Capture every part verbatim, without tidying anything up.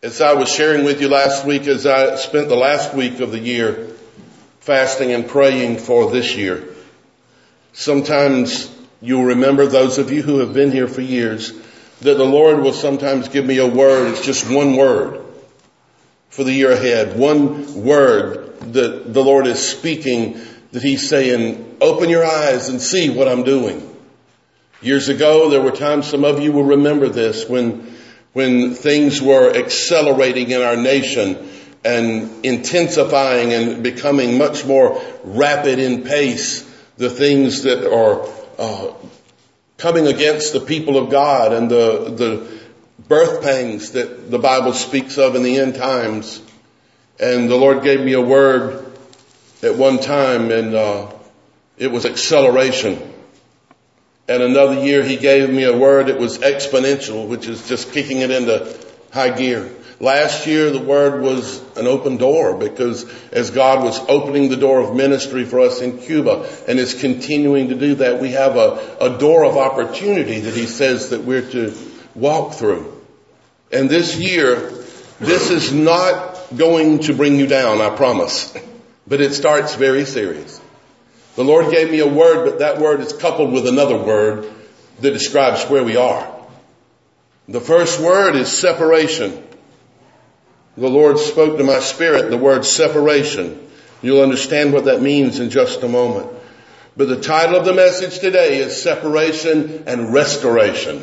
As I was sharing with you last week, as I spent the last week of the year fasting and praying for this year, sometimes you'll remember, those of you who have been here for years, that the Lord will sometimes give me a word. It's just one word for the year ahead. One word that the Lord is speaking, that He's saying, open your eyes and see what I'm doing. Years ago, there were times, some of you will remember this, when when things were accelerating in our nation and intensifying and becoming much more rapid in pace, the things that are uh, coming against the people of God and the the birth pangs that the Bible speaks of in the end times. And the Lord gave me a word at one time, and uh, it was acceleration. And another year He gave me a word, it was exponential, which is just kicking it into high gear. Last year the word was an open door, because as God was opening the door of ministry for us in Cuba and is continuing to do that, we have a, a door of opportunity that He says that we're to walk through. And this year, this is not going to bring you down, I promise. But it starts very serious. The Lord gave me a word, but that word is coupled with another word that describes where we are. The first word is separation. The Lord spoke to my spirit the word separation. You'll understand what that means in just a moment. But the title of the message today is Separation and Restoration.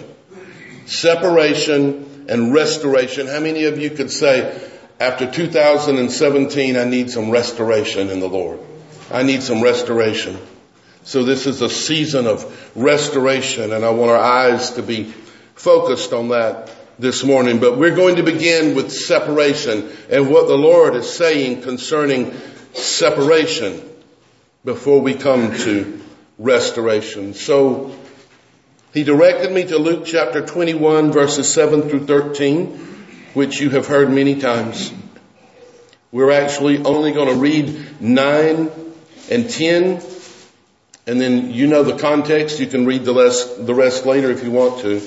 Separation and restoration. How many of you could say, after two thousand seventeen, I need some restoration in the Lord? I need some restoration. So this is a season of restoration, and I want our eyes to be focused on that this morning. But we're going to begin with separation and what the Lord is saying concerning separation before we come to restoration. So He directed me to Luke chapter twenty-one, verses seven through thirteen, which you have heard many times. We're actually only going to read nine and ten, and then you know the context. You can read the rest, the rest later if you want to.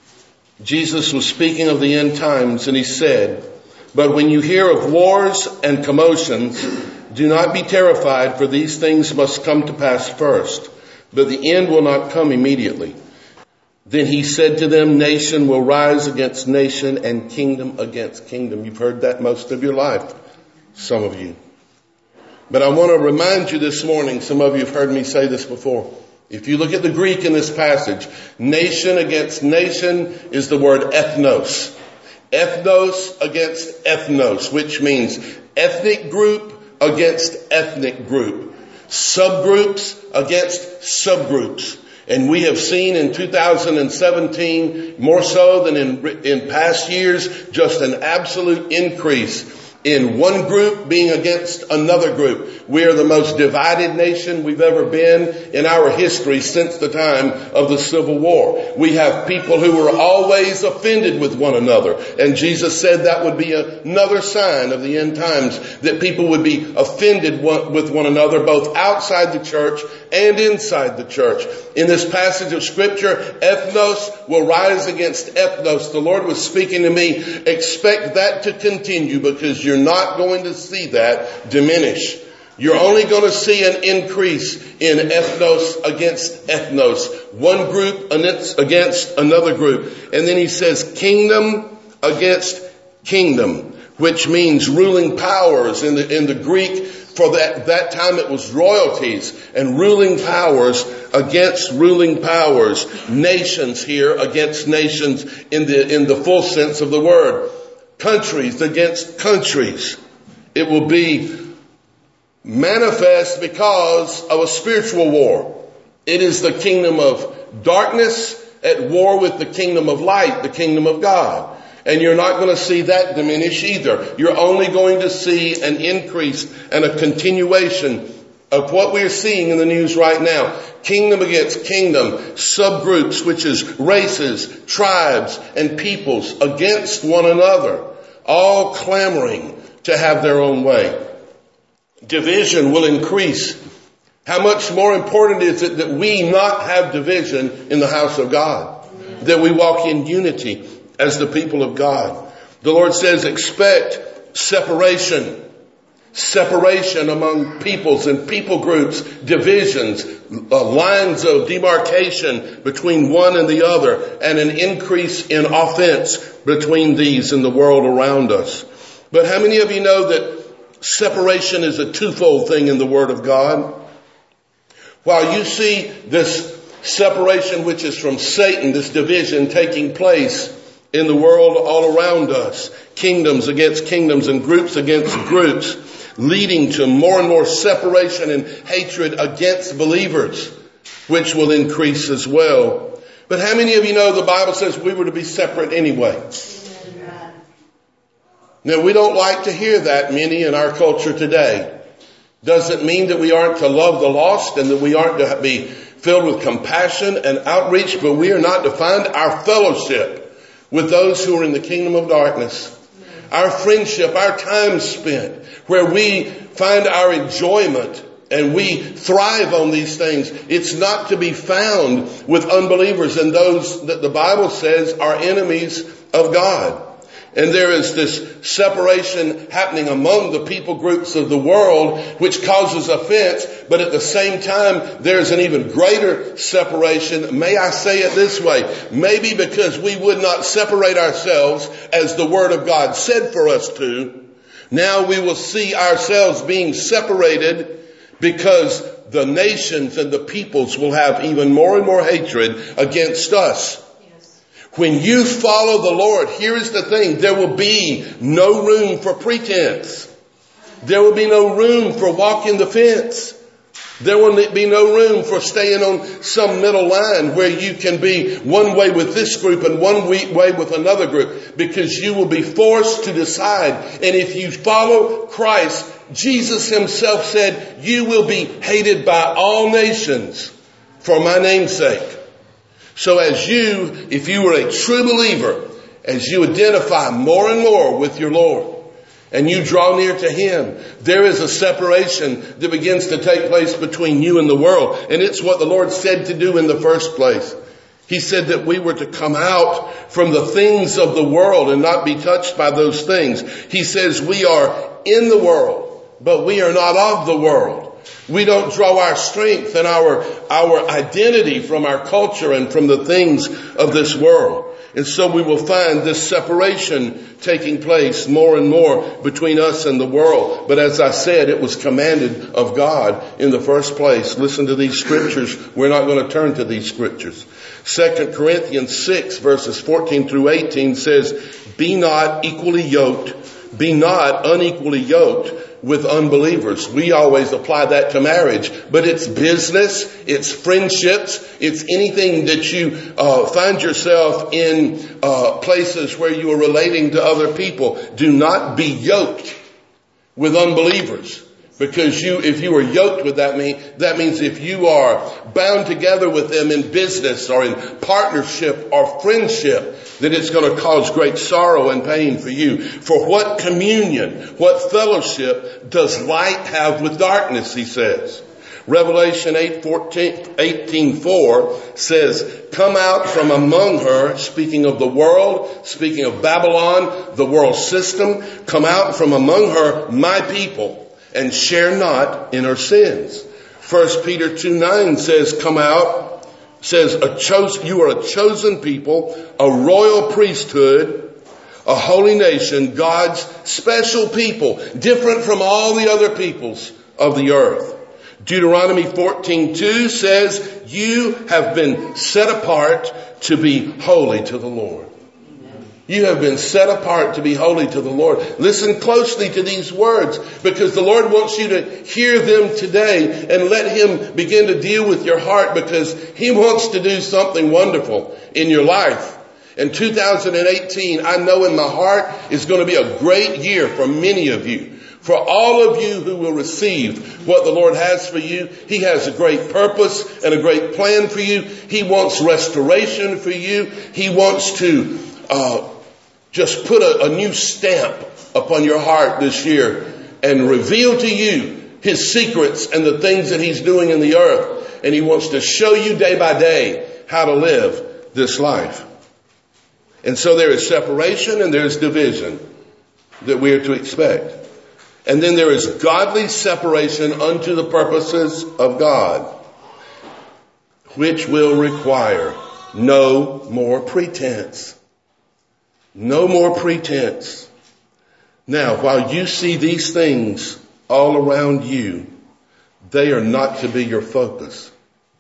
Jesus was speaking of the end times, and He said, "But when you hear of wars and commotions, do not be terrified, for these things must come to pass first, but the end will not come immediately." Then He said to them, "Nation will rise against nation and kingdom against kingdom." You've heard that most of your life, some of you. But I want to remind you this morning, some of you have heard me say this before. If you look at the Greek in this passage, nation against nation is the word ethnos. Ethnos against ethnos, which means ethnic group against ethnic group. Subgroups against subgroups. And we have seen in two thousand seventeen, more so than in, in past years, just an absolute increase in one group being against another group. We are the most divided nation we've ever been in our history since the time of the Civil War. We have people who are always offended with one another. And Jesus said that would be another sign of the end times, that people would be offended with one another, both outside the church and inside the church. In this passage of Scripture, ethnos will rise against ethnos. The Lord was speaking to me, expect that to continue, because you're not going to see that diminish. You're only going to see an increase in ethnos against ethnos. One group against another group. And then He says kingdom against kingdom, which means ruling powers. In the, in the Greek, for that, that time it was royalties and ruling powers against ruling powers. Nations here against nations in the, in the full sense of the word. Countries against countries. It will be manifest because of a spiritual war. It is the kingdom of darkness at war with the kingdom of light, the kingdom of God. And you're not going to see that diminish either. You're only going to see an increase and a continuation of what we're seeing in the news right now. Kingdom against kingdom, subgroups, which is races, tribes, and peoples against one another, all clamoring to have their own way. Division will increase. How much more important is it that we not have division in the house of God? That we walk in unity as the people of God. The Lord says, expect separation. Separation among peoples and people groups, divisions, uh, lines of demarcation between one and the other, and an increase in offense between these and the world around us. But how many of you know that separation is a twofold thing in the Word of God? While you see this separation which is from Satan, this division taking place in the world all around us, kingdoms against kingdoms and groups against groups, leading to more and more separation and hatred against believers, which will increase as well. But how many of you know the Bible says we were to be separate anyway? Now, we don't like to hear that, many in our culture today. Doesn't mean that we aren't to love the lost and that we aren't to be filled with compassion and outreach, but we are not to find our fellowship with those who are in the kingdom of darkness. Our friendship, our time spent, where we find our enjoyment and we thrive on these things. It's not to be found with unbelievers and those that the Bible says are enemies of God. And there is this separation happening among the people groups of the world, which causes offense. But at the same time, there's an even greater separation. May I say it this way? Maybe because we would not separate ourselves as the Word of God said for us to. Now we will see ourselves being separated because the nations and the peoples will have even more and more hatred against us. When you follow the Lord, here is the thing. There will be no room for pretense. There will be no room for walking the fence. There will be no room for staying on some middle line where you can be one way with this group and one way with another group, because you will be forced to decide. And if you follow Christ, Jesus himself said, you will be hated by all nations for my name's sake. So as you, if you were a true believer, as you identify more and more with your Lord and you draw near to him, there is a separation that begins to take place between you and the world. And it's what the Lord said to do in the first place. He said that we were to come out from the things of the world and not be touched by those things. He says we are in the world, but we are not of the world. We don't draw our strength and our, our identity from our culture and from the things of this world. And so we will find this separation taking place more and more between us and the world. But as I said, it was commanded of God in the first place. Listen to these scriptures. We're not going to turn to these scriptures. Second Corinthians six verses fourteen through eighteen says, be not equally yoked, be not unequally yoked with unbelievers. We always apply that to marriage, but it's business, it's friendships, it's anything that you uh, find yourself in uh, places where you are relating to other people. Do not be yoked with unbelievers, because you, if you are yoked with that, mean that means if you are bound together with them in business or in partnership or friendship, that it's going to cause great sorrow and pain for you. For what communion, what fellowship does light have with darkness, he says. Revelation eight fourteen, eighteen four says, come out from among her, speaking of the world, speaking of Babylon, the world system, come out from among her, my people, and share not in her sins. First Peter two nine says, come out, says, a chosen, you are a chosen people, a royal priesthood, a holy nation, God's special people, different from all the other peoples of the earth. Deuteronomy fourteen two says, you have been set apart to be holy to the Lord. You have been set apart to be holy to the Lord. Listen closely to these words, because the Lord wants you to hear them today and let him begin to deal with your heart, because he wants to do something wonderful in your life. And two thousand eighteen, I know in my heart, is going to be a great year for many of you. For all of you who will receive what the Lord has for you, he has a great purpose and a great plan for you. He wants restoration for you. He wants to uh, just put a, a new stamp upon your heart this year and reveal to you his secrets and the things that he's doing in the earth. And he wants to show you day by day how to live this life. And so there is separation and there's division that we are to expect. And then there is godly separation unto the purposes of God, which will require no more pretense. No more pretense. Now, while you see these things all around you, they are not to be your focus.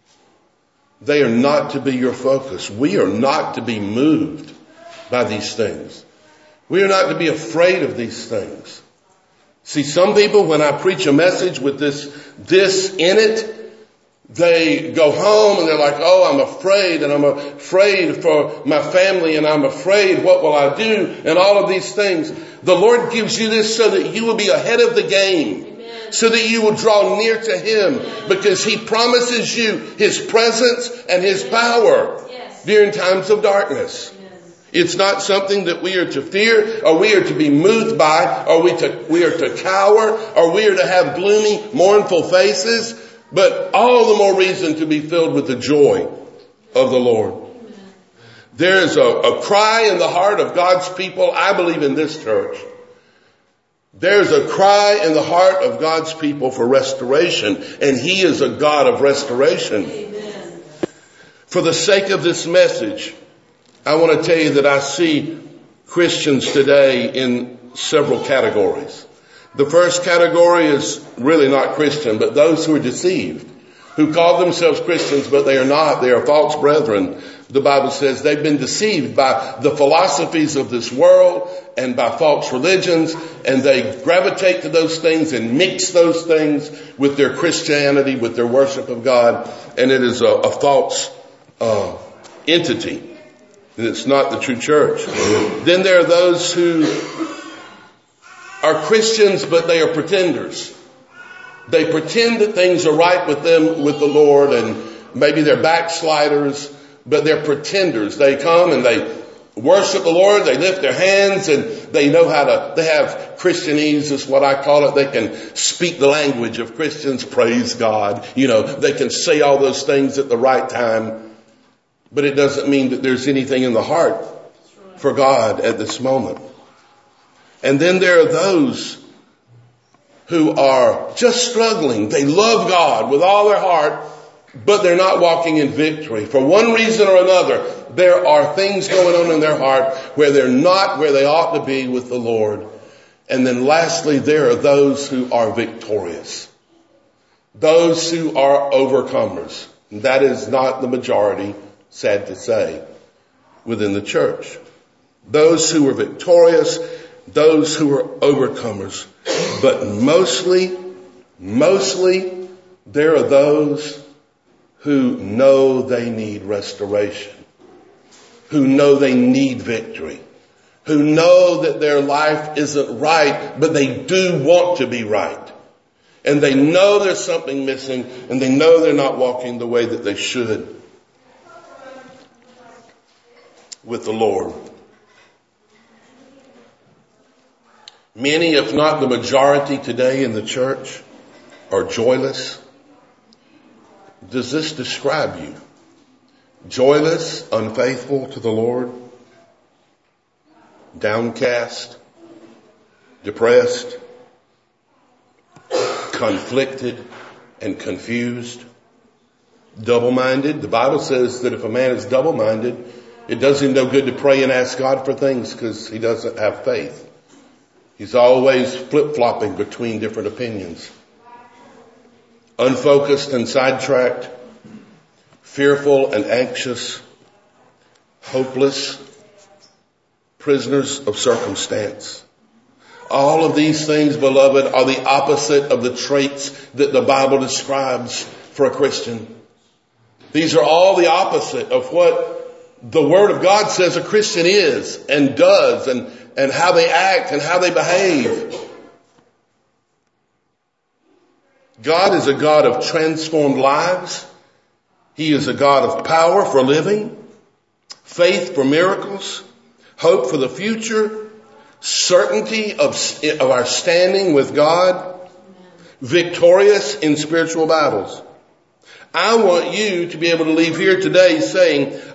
They are not to be your focus. We are not to be moved by these things. We are not to be afraid of these things. See, some people, when I preach a message with this, this in it, they go home and they're like, oh, I'm afraid, and I'm afraid for my family, and I'm afraid, what will I do, and all of these things. The Lord gives you this so that you will be ahead of the game. Amen. So that you will draw near to Him. Amen. Because He promises you His presence and His power. Yes. During times of darkness. It's not something that we are to fear, or we are to be moved by, or we, to, we are to cower, or we are to have gloomy, mournful faces, but all the more reason to be filled with the joy of the Lord. There is a, a cry in the heart of God's people, I believe, in this church. There's a cry in the heart of God's people for restoration, and He is a God of restoration. Amen. For the sake of this message, I want to tell you that I see Christians today in several categories. The first category is really not Christian, but those who are deceived, who call themselves Christians, but they are not. They are false brethren. The Bible says they've been deceived by the philosophies of this world and by false religions, and they gravitate to those things and mix those things with their Christianity, with their worship of God, and it is a, a false uh, entity. And it's not the true church. Then there are those who are Christians, but they are pretenders. They pretend that things are right with them, with the Lord, and maybe they're backsliders, but they're pretenders. They come and they worship the Lord, they lift their hands, and they know how to, they have Christianese is what I call it. They can speak the language of Christians, praise God. You know, they can say all those things at the right time. But it doesn't mean that there's anything in the heart for God at this moment. And then there are those who are just struggling. They love God with all their heart, but they're not walking in victory. For one reason or another, there are things going on in their heart where they're not where they ought to be with the Lord. And then lastly, there are those who are victorious. Those who are overcomers. That is not the majority, sad to say, within the church. Those who are victorious, those who are overcomers. But mostly, mostly, there are those who know they need restoration, who know they need victory, who know that their life isn't right, but they do want to be right. And they know there's something missing, and they know they're not walking the way that they should with the Lord. Many, if not the majority today in the church, are joyless. Does this describe you? Joyless, unfaithful to the Lord, downcast, depressed, conflicted, and confused, double-minded. The Bible says that if a man is double-minded, it does him no good to pray and ask God for things because he doesn't have faith. He's always flip-flopping between different opinions. Unfocused and sidetracked, fearful and anxious, hopeless, prisoners of circumstance. All of these things, beloved, are the opposite of the traits that the Bible describes for a Christian. These are all the opposite of what the Word of God says a Christian is and does, and, and how they act and how they behave. God is a God of transformed lives. He is a God of power for living, faith for miracles, hope for the future, certainty of, of our standing with God, victorious in spiritual battles. I want you to be able to leave here today saying,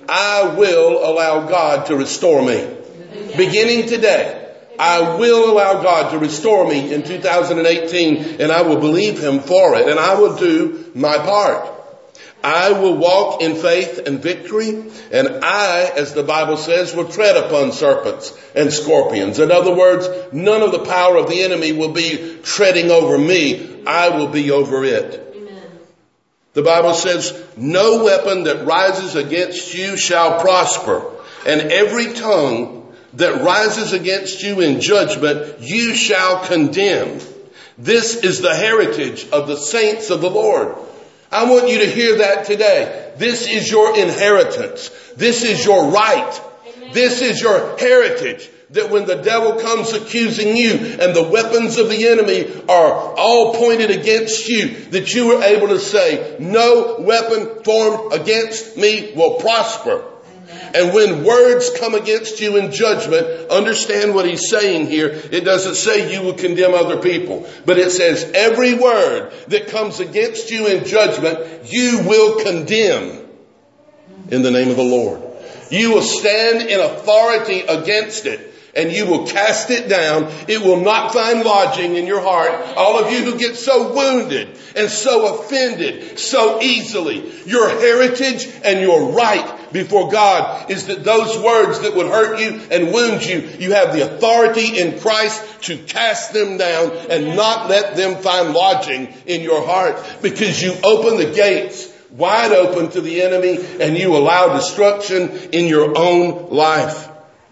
I will allow God to restore me. Beginning today, I will allow God to restore me in two thousand eighteen, and I will believe Him for it, and I will do my part. I will walk in faith and victory, and I, as the Bible says, will tread upon serpents and scorpions. In other words, none of the power of the enemy will be treading over me. I will be over it. Amen. The Bible says, no weapon that rises against you shall prosper, and every tongue that rises against you in judgment you shall condemn. This is the heritage of the saints of the Lord. I want you to hear that today. This is your inheritance. This is your right. This is your heritage. That when the devil comes accusing you and the weapons of the enemy are all pointed against you, that you are able to say, no weapon formed against me will prosper. And when words come against you in judgment, understand what he's saying here. It doesn't say you will condemn other people, but it says every word that comes against you in judgment, you will condemn in the name of the Lord. You will stand in authority against it. And you will cast it down. It will not find lodging in your heart. All of you who get so wounded and so offended so easily. Your heritage and your right before God is that those words that would hurt you and wound you, you have the authority in Christ to cast them down and not let them find lodging in your heart, because you open the gates wide open to the enemy and you allow destruction in your own life.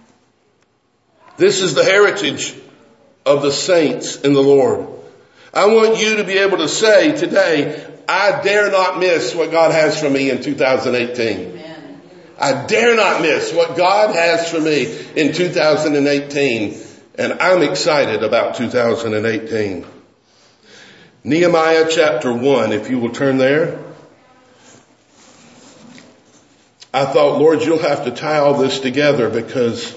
This is the heritage of the saints in the Lord. I want you to be able to say today, I dare not miss what God has for me in two thousand eighteen. Amen. I dare not miss what God has for me in two thousand eighteen. And I'm excited about two thousand eighteen. Nehemiah chapter one, if you will turn there. I thought, Lord, you'll have to tie all this together, because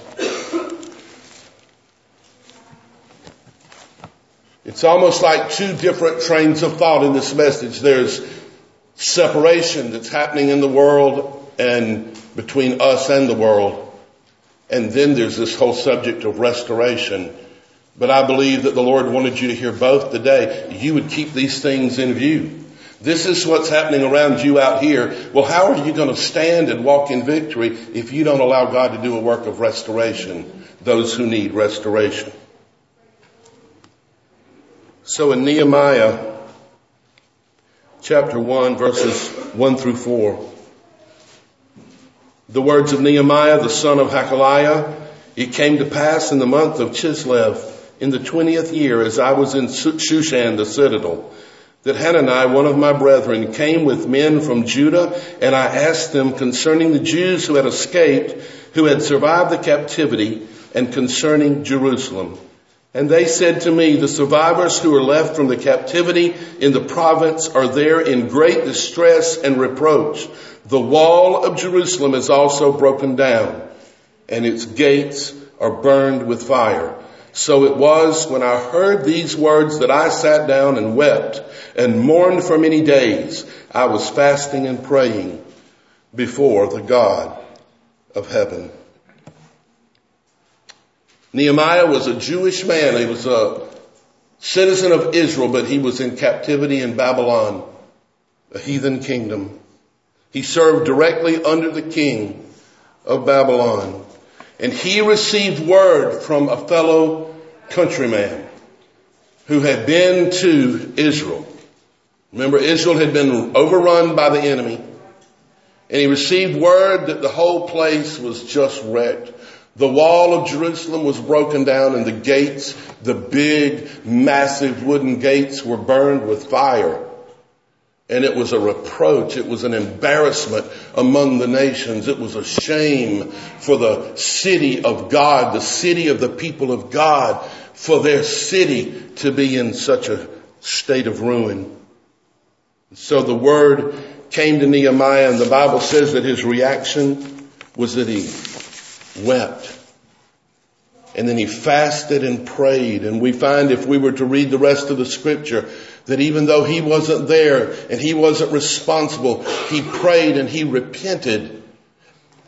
it's almost like two different trains of thought in this message. There's separation that's happening in the world and between us and the world. And then there's this whole subject of restoration. But I believe that the Lord wanted you to hear both today. You would keep these things in view. This is what's happening around you out here. Well, how are you going to stand and walk in victory if you don't allow God to do a work of restoration? Those who need restoration. So in Nehemiah chapter one, verses one through four, the words of Nehemiah, the son of Hakaliah, it came to pass in the month of Chislev, in the twentieth year, as I was in Shushan, the citadel, that Hanani, one of my brethren, came with men from Judah, and I asked them concerning the Jews who had escaped, who had survived the captivity, and concerning Jerusalem. And they said to me, the survivors who are left from the captivity in the province are there in great distress and reproach. The wall of Jerusalem is also broken down, and its gates are burned with fire. So it was when I heard these words that I sat down and wept and mourned for many days. I was fasting and praying before the God of heaven. Nehemiah was a Jewish man. He was a citizen of Israel, but he was in captivity in Babylon, a heathen kingdom. He served directly under the king of Babylon. And he received word from a fellow countryman who had been to Israel. Remember, Israel had been overrun by the enemy. And he received word that the whole place was just wrecked. The wall of Jerusalem was broken down, and the gates, the big, massive wooden gates, were burned with fire. And it was a reproach. It was an embarrassment among the nations. It was a shame for the city of God, the city of the people of God, for their city to be in such a state of ruin. So the word came to Nehemiah, and the Bible says that his reaction was that he wept. And then he fasted and prayed. And we find, if we were to read the rest of the scripture, that even though he wasn't there and he wasn't responsible, he prayed and he repented.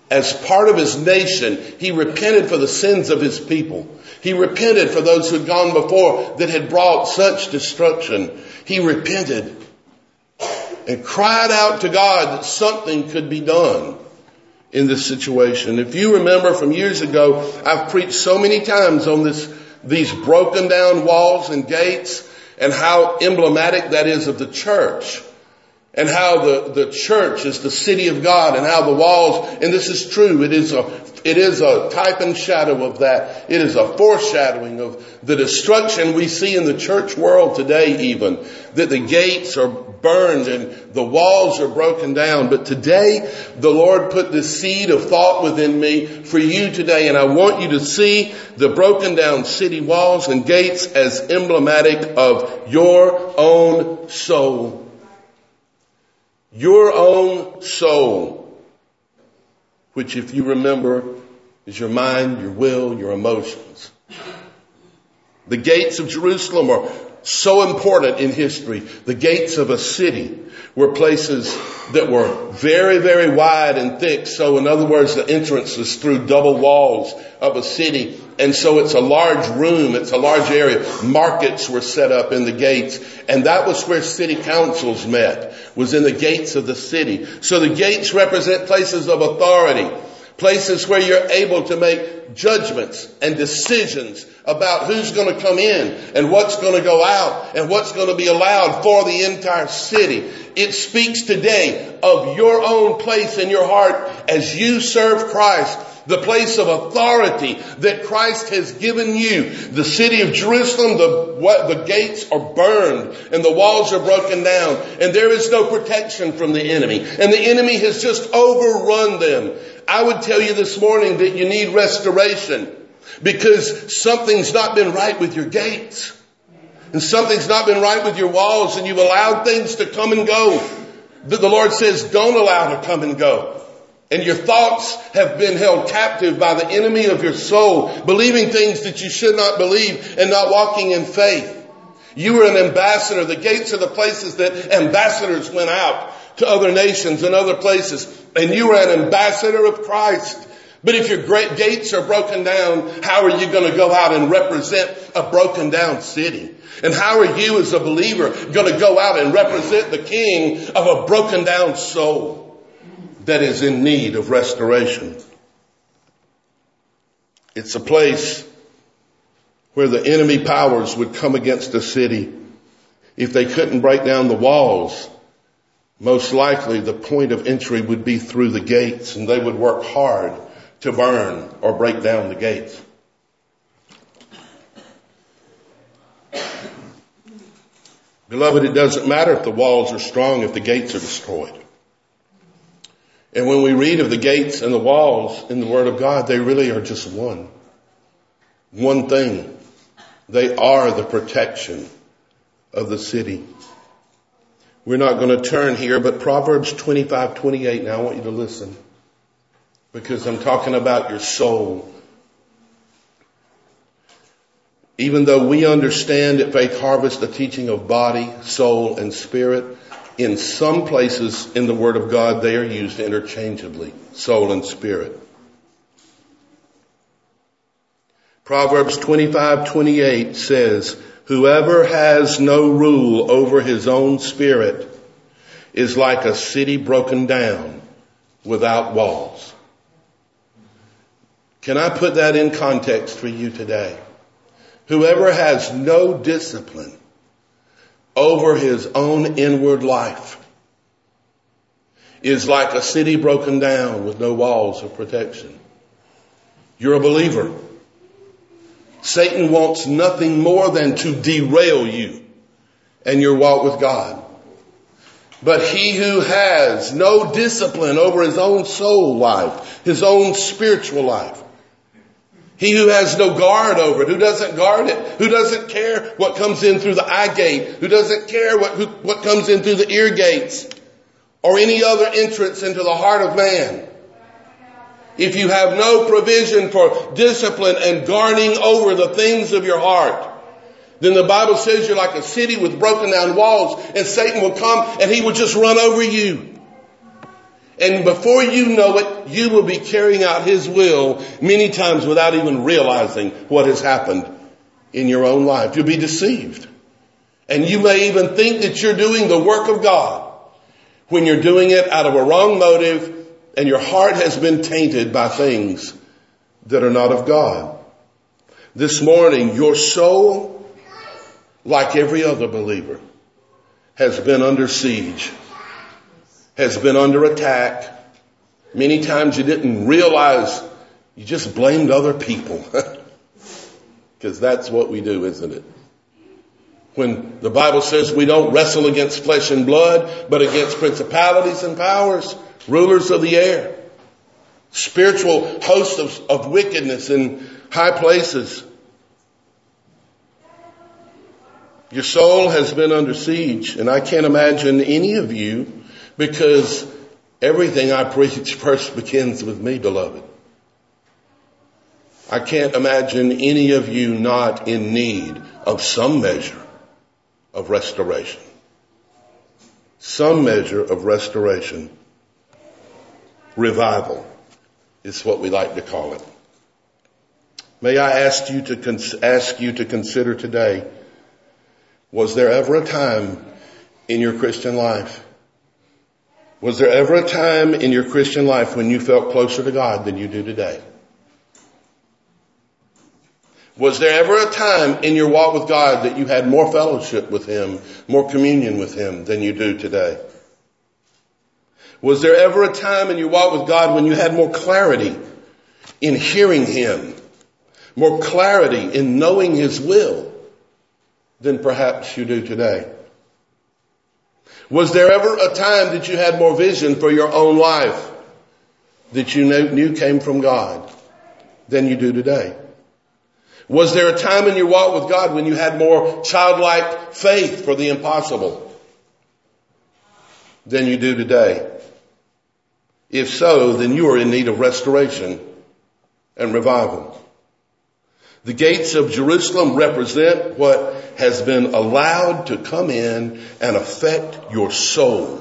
as part of his nation, he repented for the sins of his people. He repented for those who had gone before that had brought such destruction. He repented and cried out to God that something could be done in this situation. If you remember from years ago, I've preached so many times on this, these broken down walls and gates, and how emblematic that is of the church, and how the, the church is the city of God, and how the walls, and this is true, it is a, it is a type and shadow of that. It is a foreshadowing of the destruction we see in the church world today even, that the gates are burned and the walls are broken down. But today, the Lord put this seed of thought within me for you today, and I want you to see the broken down city walls and gates as emblematic of your own soul. Your own soul, which, if you remember, is your mind, your will, your emotions. The gates of Jerusalem are so important in history. The gates of a city were places that were very, very wide and thick. So in other words, the entrance is through double walls of a city. And so it's a large room. It's a large area. Markets were set up in the gates. And that was where city councils met, was in the gates of the city. So the gates represent places of authority, places where you're able to make judgments and decisions about who's going to come in and what's going to go out and what's going to be allowed for the entire city. It speaks today of your own place in your heart as you serve Christ, the place of authority that Christ has given you. The city of Jerusalem, the, what, the gates are burned and the walls are broken down, and there is no protection from the enemy. And the enemy has just overrun them. I would tell you this morning that you need restoration, because something's not been right with your gates. And something's not been right with your walls, and you've allowed things to come and go that the Lord says don't allow to come and go. And your thoughts have been held captive by the enemy of your soul, believing things that you should not believe and not walking in faith. You were an ambassador. The gates are the places that ambassadors went out to other nations and other places. And you were an ambassador of Christ. But if your great gates are broken down, how are you going to go out and represent a broken down city? And how are you as a believer going to go out and represent the king of a broken down soul that is in need of restoration? It's a place where the enemy powers would come against the city. If they couldn't break down the walls, most likely the point of entry would be through the gates, and they would work hard to burn or break down the gates. Beloved, it doesn't matter if the walls are strong if the gates are destroyed. And when we read of the gates and the walls in the Word of God, they really are just one. One thing. They are the protection of the city. We're not going to turn here, but Proverbs twenty-five twenty-eight, now I want you to listen, because I'm talking about your soul. Even though we understand at Faith Harvest the teaching of body, soul, and spirit, in some places in the Word of God, they are used interchangeably, soul and spirit. Proverbs twenty-five twenty-eight says, "Whoever has no rule over his own spirit is like a city broken down without walls." Can I put that in context for you today? Whoever has no discipline over his own inward life is like a city broken down with no walls of protection. You're a believer. Satan wants nothing more than to derail you and your walk with God. But he who has no discipline over his own soul life, his own spiritual life, he who has no guard over it, who doesn't guard it, who doesn't care what comes in through the eye gate, who doesn't care what, who, what comes in through the ear gates or any other entrance into the heart of man. If you have no provision for discipline and guarding over the things of your heart, then the Bible says you're like a city with broken down walls, and Satan will come and he will just run over you. And before you know it, you will be carrying out His will many times without even realizing what has happened in your own life. You'll be deceived. And you may even think that you're doing the work of God when you're doing it out of a wrong motive and your heart has been tainted by things that are not of God. This morning, your soul, like every other believer, has been under siege, has been under attack. Many times you didn't realize, you just blamed other people. Because that's what we do, isn't it? When the Bible says we don't wrestle against flesh and blood, but against principalities and powers, rulers of the air, spiritual hosts of, of wickedness in high places. Your soul has been under siege, and I can't imagine any of you, because everything I preach first begins with me, beloved. I can't imagine any of you not in need of some measure of restoration. Some measure of restoration. Revival is what we like to call it. May I ask you to cons- ask you to consider today, was there ever a time in your Christian life, was there ever a time in your Christian life when you felt closer to God than you do today? Was there ever a time in your walk with God that you had more fellowship with Him, more communion with Him than you do today? Was there ever a time in your walk with God when you had more clarity in hearing Him, more clarity in knowing His will than perhaps you do today? Was there ever a time that you had more vision for your own life that you knew came from God than you do today? Was there a time in your walk with God when you had more childlike faith for the impossible than you do today? If so, then you are in need of restoration and revival. The gates of Jerusalem represent what has been allowed to come in and affect your soul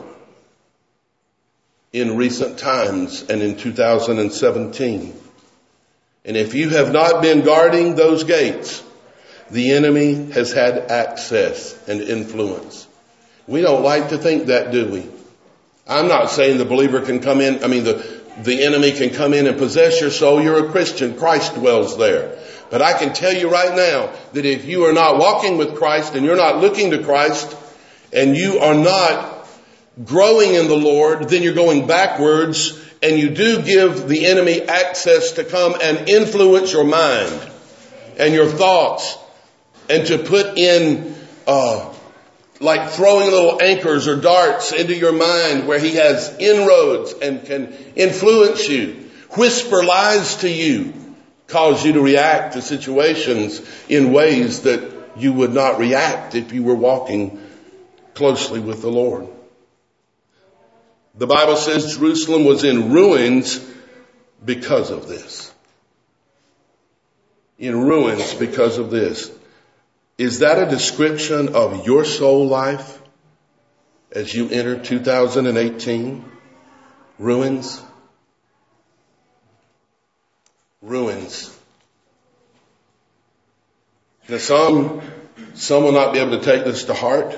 in recent times and in two thousand seventeen. And if you have not been guarding those gates, the enemy has had access and influence. We don't like to think that, do we? I'm not saying the believer can come in, I mean the, the enemy can come in and possess your soul. You're a Christian. Christ dwells there. But I can tell you right now that if you are not walking with Christ and you're not looking to Christ and you are not growing in the Lord, then you're going backwards. And you do give the enemy access to come and influence your mind and your thoughts and to put in, uh, like throwing little anchors or darts into your mind where he has inroads and can influence you, whisper lies to you, cause you to react to situations in ways that you would not react if you were walking closely with the Lord. The Bible says Jerusalem was in ruins because of this. In ruins because of this. Is that a description of your soul life as you enter two thousand eighteen? Ruins? Ruins. Now some, some will not be able to take this to heart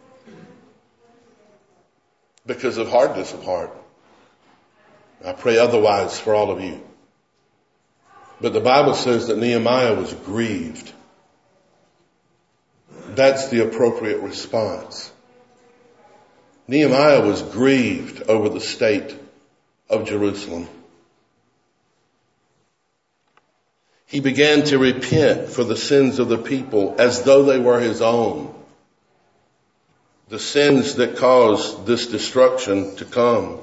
because of hardness of heart. I pray otherwise for all of you. But the Bible says that Nehemiah was grieved. That's the appropriate response. Nehemiah was grieved over the state of Jerusalem. He began to repent for the sins of the people as though they were his own. The sins that caused this destruction to come.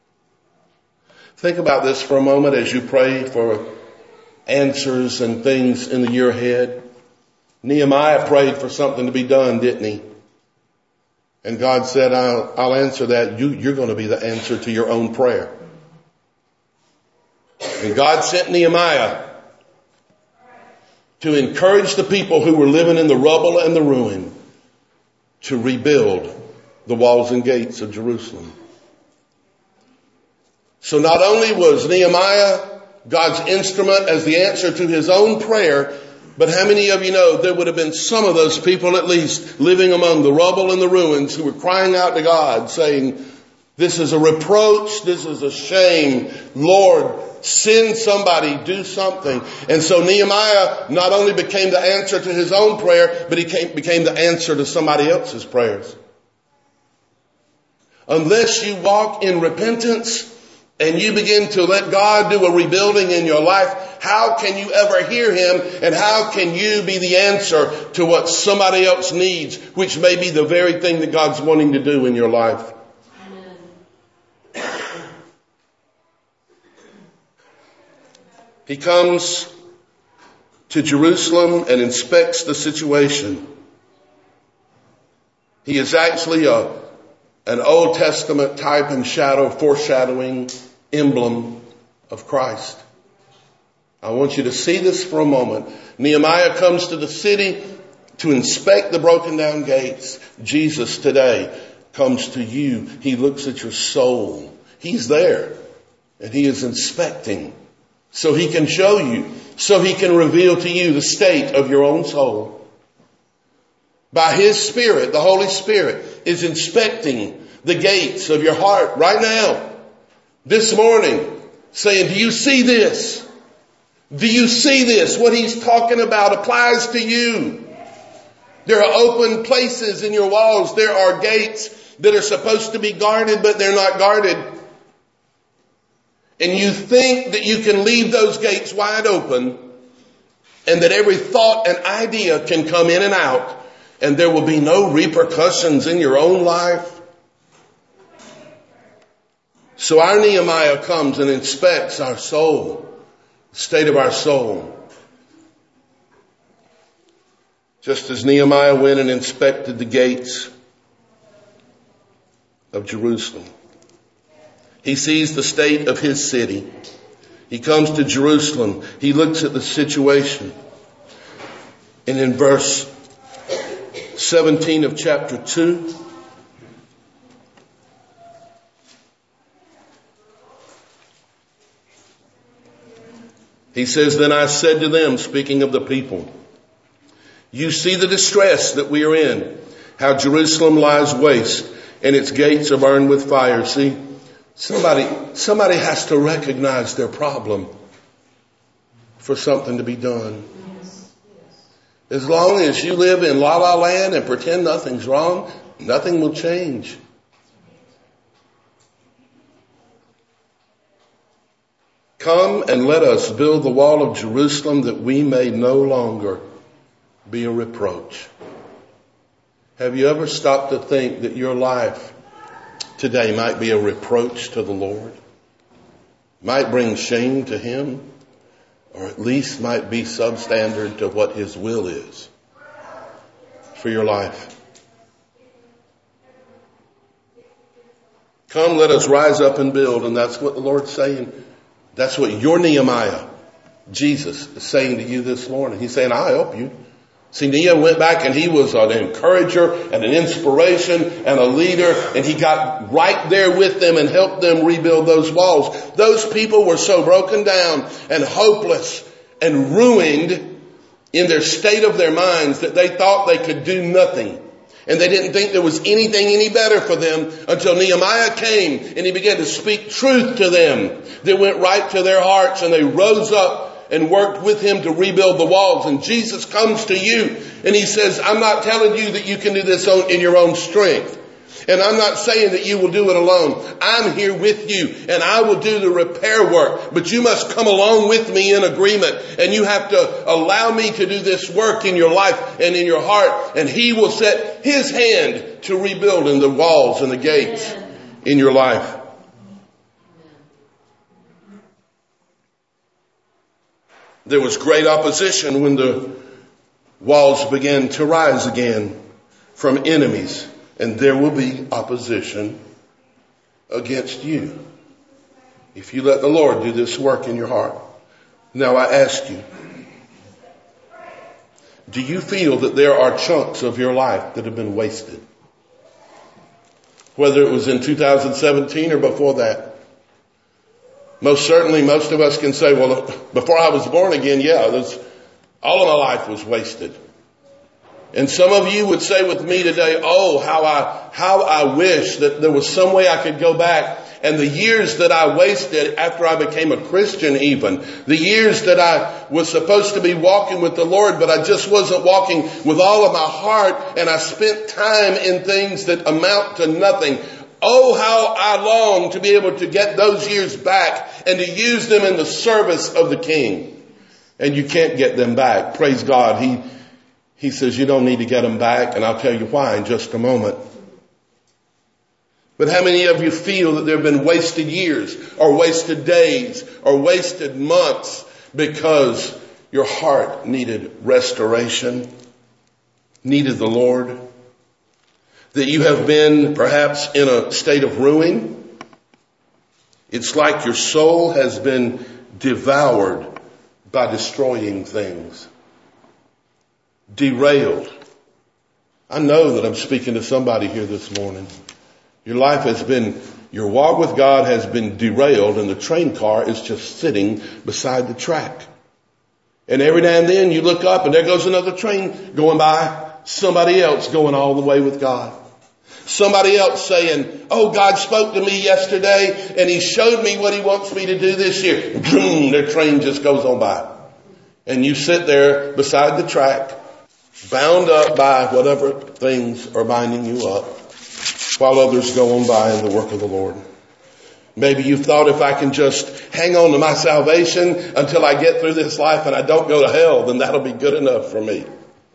Think about this for a moment as you pray for answers and things in the year ahead. Nehemiah prayed for something to be done, didn't he? And God said, I'll, I'll answer that. You, you're going to be the answer to your own prayer. And God sent Nehemiah to encourage the people who were living in the rubble and the ruin to rebuild the walls and gates of Jerusalem. So not only was Nehemiah God's instrument as the answer to his own prayer, but how many of you know there would have been some of those people at least living among the rubble and the ruins who were crying out to God saying, this is a reproach, this is a shame. Lord, send somebody, do something. And so Nehemiah not only became the answer to his own prayer, but he came, became the answer to somebody else's prayers. Unless you walk in repentance and you begin to let God do a rebuilding in your life, how can you ever hear him, and how can you be the answer to what somebody else needs, which may be the very thing that God's wanting to do in your life? He comes to Jerusalem and inspects the situation. He is actually a, an Old Testament type and shadow, foreshadowing emblem of Christ. I want you to see this for a moment. Nehemiah comes to the city to inspect the broken down gates. Jesus today comes to you. He looks at your soul. He's there and he is inspecting so he can show you, so he can reveal to you the state of your own soul. By his Spirit, the Holy Spirit is inspecting the gates of your heart right now, this morning, saying, do you see this? Do you see this? What he's talking about applies to you. There are open places in your walls. There are gates that are supposed to be guarded, but they're not guarded. And you think that you can leave those gates wide open and that every thought and idea can come in and out and there will be no repercussions in your own life. So our Nehemiah comes and inspects our soul, the state of our soul. Just as Nehemiah went and inspected the gates of Jerusalem. He sees the state of his city. He comes to Jerusalem. He looks at the situation. And in verse seventeen of chapter two, he says, then I said to them, speaking of the people, you see the distress that we are in, how Jerusalem lies waste and its gates are burned with fire. See, somebody, somebody has to recognize their problem for something to be done. As long as you live in la la land and pretend nothing's wrong, nothing will change. Come and let us build the wall of Jerusalem that we may no longer be a reproach. Have you ever stopped to think that your life today might be a reproach to the Lord? Might bring shame to him? Or at least might be substandard to what his will is for your life. Come, let us rise up and build. And that's what the Lord's saying. That's what your Nehemiah, Jesus, is saying to you this morning. He's saying, I'll help you. See, Nehemiah went back and he was an encourager and an inspiration and a leader, and he got right there with them and helped them rebuild those walls. Those people were so broken down and hopeless and ruined in their state of their minds that they thought they could do nothing. And they didn't think there was anything any better for them until Nehemiah came and he began to speak truth to them that went right to their hearts, and they rose up and worked with him to rebuild the walls. And Jesus comes to you and he says, I'm not telling you that you can do this in your own strength. And I'm not saying that you will do it alone. I'm here with you and I will do the repair work. But you must come along with me in agreement, and you have to allow me to do this work in your life and in your heart. And he will set his hand to rebuilding the walls and the gates in your life. There was great opposition when the walls began to rise again from enemies. And there will be opposition against you if you let the Lord do this work in your heart. Now I ask you, do you feel that there are chunks of your life that have been wasted? Whether it was in two thousand seventeen or before that. Most certainly, most of us can say, well, before I was born again, yeah, this, all of my life was wasted. And some of you would say with me today, oh, how I, how I wish that there was some way I could go back. And the years that I wasted after I became a Christian even, the years that I was supposed to be walking with the Lord, but I just wasn't walking with all of my heart, and I spent time in things that amount to nothing. Oh, how I long to be able to get those years back and to use them in the service of the King. And you can't get them back. Praise God. He, he says you don't need to get them back, and I'll tell you why in just a moment. But how many of you feel that there have been wasted years or wasted days or wasted months because your heart needed restoration, needed the Lord? That you have been perhaps in a state of ruin? It's like your soul has been devoured by destroying things. Derailed. I know that I'm speaking to somebody here this morning. Your life has been, your walk with God has been derailed, and the train car is just sitting beside the track. And every now and then you look up and there goes another train going by. Somebody else going all the way with God. Somebody else saying, oh, God spoke to me yesterday and He showed me what He wants me to do this year. Boom, their train just goes on by. And you sit there beside the track, bound up by whatever things are binding you up, while others go on by in the work of the Lord. Maybe you've thought, if I can just hang on to my salvation until I get through this life and I don't go to hell, then that'll be good enough for me.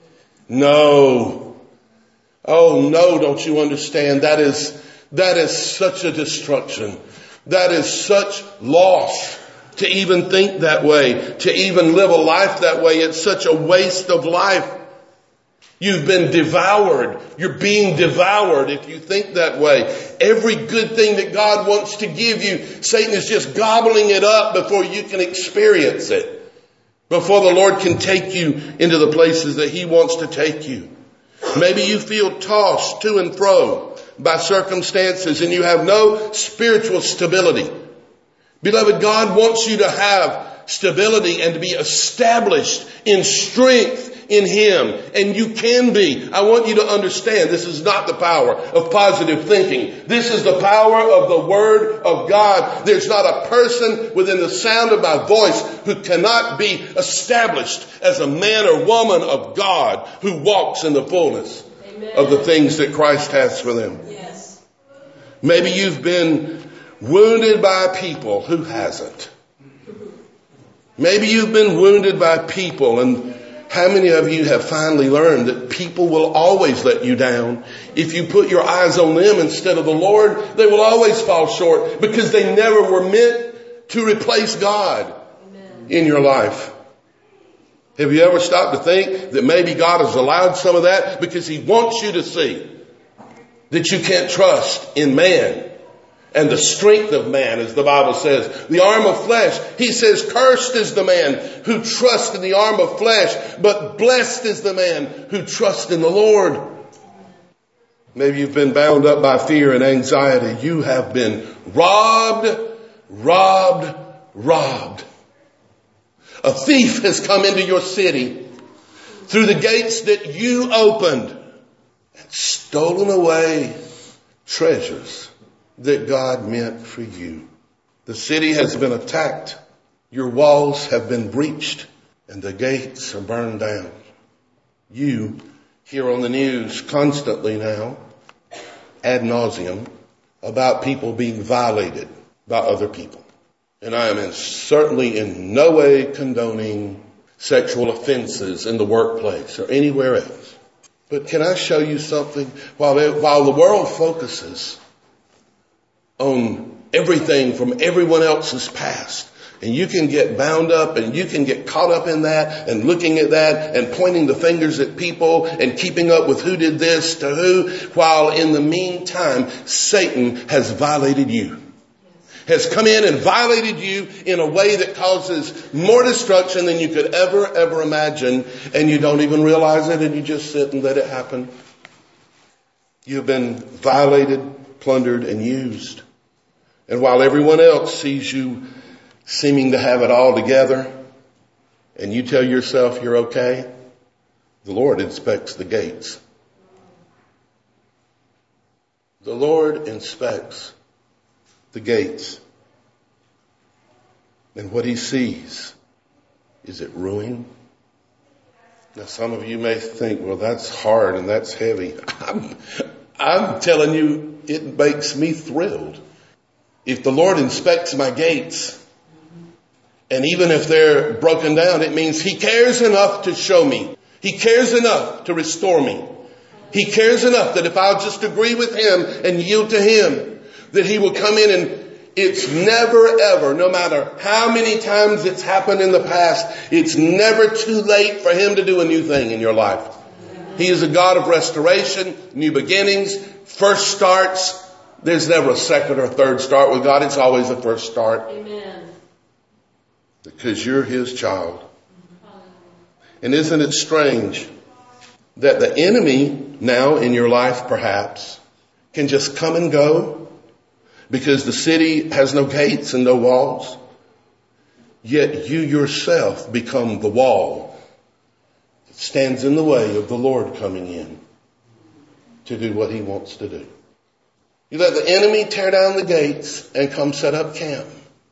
No. Oh no, don't you understand? That is, that is such a destruction. That is such loss to even think that way, to even live a life that way. It's such a waste of life. You've been devoured. You're being devoured if you think that way. Every good thing that God wants to give you, Satan is just gobbling it up before you can experience it. Before the Lord can take you into the places that He wants to take you. Maybe you feel tossed to and fro by circumstances and you have no spiritual stability. Beloved, God wants you to have stability and to be established in strength in Him. And you can be. I want you to understand, this is not the power of positive thinking. This is the power of the Word of God. There's not a person within the sound of my voice who cannot be established as a man or woman of God who walks in the fullness Amen. Of the things that Christ has for them. Yes. Maybe you've been wounded by people. Who hasn't? Maybe you've been wounded by people, and how many of you have finally learned that people will always let you down? If you put your eyes on them instead of the Lord, they will always fall short because they never were meant to replace God Amen. In your life. Have you ever stopped to think that maybe God has allowed some of that because He wants you to see that you can't trust in man and the strength of man, as the Bible says, the arm of flesh. He says, cursed is the man who trusts in the arm of flesh, but blessed is the man who trusts in the Lord. Maybe you've been bound up by fear and anxiety. You have been robbed, robbed, robbed. A thief has come into your city through the gates that you opened and stolen away treasures that God meant for you. The city has been attacked. Your walls have been breached and the gates are burned down. You hear on the news constantly now, ad nauseum, about people being violated by other people. And I am in, certainly in no way condoning sexual offenses in the workplace or anywhere else. But can I show you something? While, while the world focuses on everything from everyone else's past, and you can get bound up and you can get caught up in that and looking at that and pointing the fingers at people and keeping up with who did this to who, while in the meantime, Satan has violated you. Has come in and violated you in a way that causes more destruction than you could ever, ever imagine. And you don't even realize it, and you just sit and let it happen. You've been violated, plundered, and used. And while everyone else sees you seeming to have it all together, and you tell yourself you're okay, the Lord inspects the gates. The Lord inspects the gates. And what he sees, is it ruin? Now some of you may think, well, that's hard and that's heavy. I'm, I'm telling you, it makes me thrilled. If the Lord inspects my gates, and even if they're broken down, it means he cares enough to show me. He cares enough to restore me. He cares enough that if I'll just agree with him and yield to him, that he will come in, and it's never ever, no matter how many times it's happened in the past, it's never too late for him to do a new thing in your life. He is a God of restoration, new beginnings, first starts. There's never a second or third start with God. It's always a first start. Amen. Because you're his child. And isn't it strange that the enemy now in your life perhaps can just come and go because the city has no gates and no walls, yet you yourself become the wall that stands in the way of the Lord coming in to do what he wants to do. You let the enemy tear down the gates and come set up camp,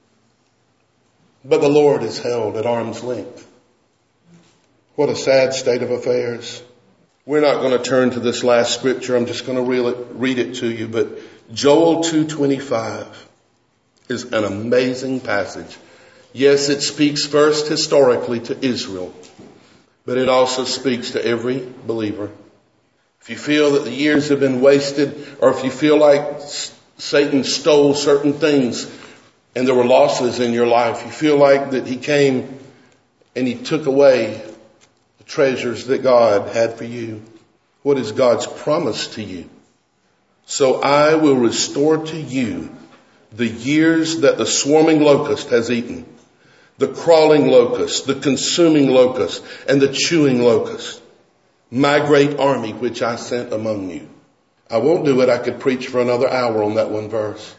but the Lord is held at arm's length. What a sad state of affairs. We're not going to turn to this last scripture. I'm just going to read it to you. But Joel two twenty-five is an amazing passage. Yes, it speaks first historically to Israel, but it also speaks to every believer. If you feel that the years have been wasted, or if you feel like Satan stole certain things and there were losses in your life, you feel like that he came and he took away the treasures that God had for you. What is God's promise to you? So I will restore to you the years that the swarming locust has eaten, the crawling locust, the consuming locust, and the chewing locust, my great army which I sent among you. I won't do it. I could preach for another hour on that one verse.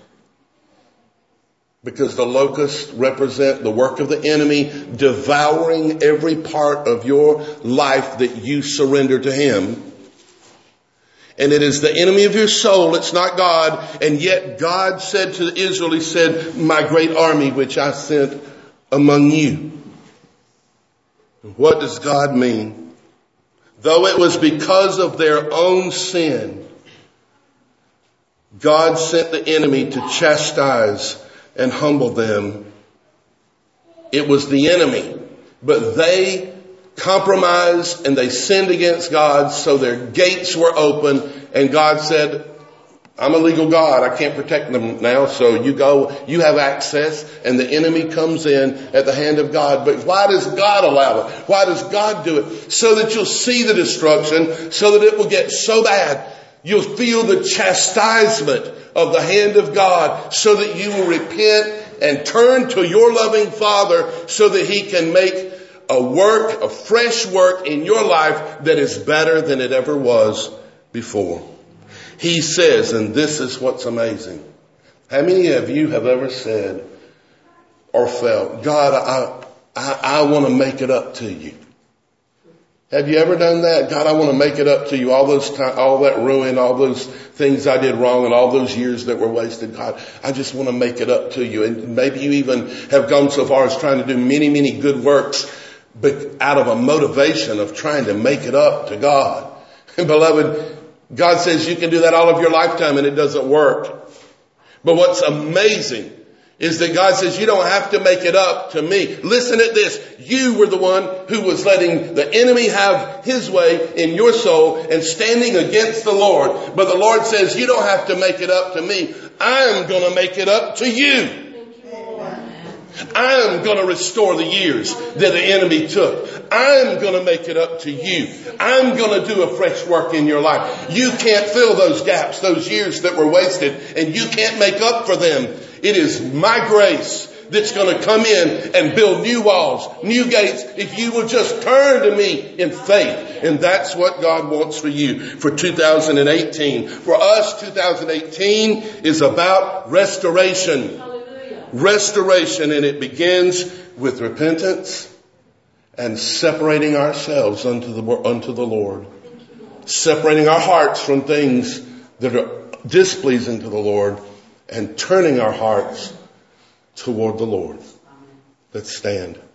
Because the locusts represent the work of the enemy, devouring every part of your life that you surrender to him. And it is the enemy of your soul. It's not God. And yet God said to Israel, he said, my great army which I sent among you. What does God mean? Though it was because of their own sin, God sent the enemy to chastise and humble them. It was the enemy, but they compromised and they sinned against God, so their gates were open, and God said, I'm a legal God. I can't protect them now, so you go, you have access, and the enemy comes in at the hand of God. But why does God allow it? Why does God do it? So that you'll see the destruction, so that it will get so bad, you'll feel the chastisement of the hand of God, so that you will repent and turn to your loving Father, so that he can make a work, a fresh work in your life that is better than it ever was before. He says, and this is what's amazing. How many of you have ever said or felt, God, I, I, I want to make it up to you? Have you ever done that? God, I want to make it up to you. All those time, all that ruin, all those things I did wrong, and all those years that were wasted. God, I just want to make it up to you. And maybe you even have gone so far as trying to do many, many good works, but out of a motivation of trying to make it up to God. And beloved, God says you can do that all of your lifetime and it doesn't work. But what's amazing is that God says you don't have to make it up to me. Listen at this. You were the one who was letting the enemy have his way in your soul and standing against the Lord. But the Lord says you don't have to make it up to me. I'm going to make it up to you. I'm going to restore the years that the enemy took. I'm going to make it up to you. I'm going to do a fresh work in your life. You can't fill those gaps, those years that were wasted, and you can't make up for them. It is my grace that's going to come in and build new walls, new gates, if you will just turn to me in faith. And that's what God wants for you for two thousand eighteen. For us, two thousand eighteen is about restoration. Restoration, and it begins with repentance and separating ourselves unto the, unto the Lord. Separating our hearts from things that are displeasing to the Lord and turning our hearts toward the Lord. Let's stand.